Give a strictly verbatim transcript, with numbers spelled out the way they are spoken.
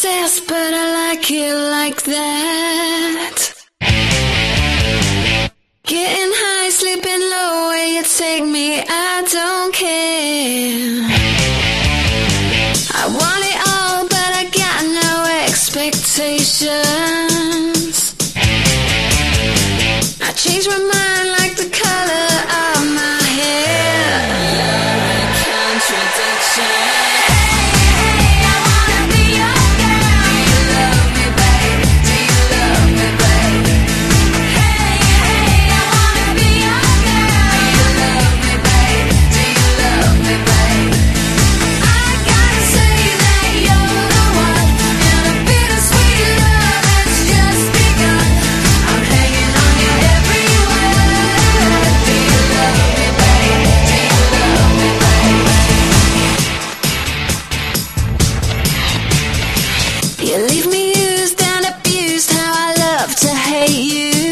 obsessed, but I like it like that. Getting high, sleeping low, where you take me, I don't care. I want it all, but I got no expectations. I change my mind like the color of my hair. You're a contradiction. You leave me used and abused, how I love to hate you.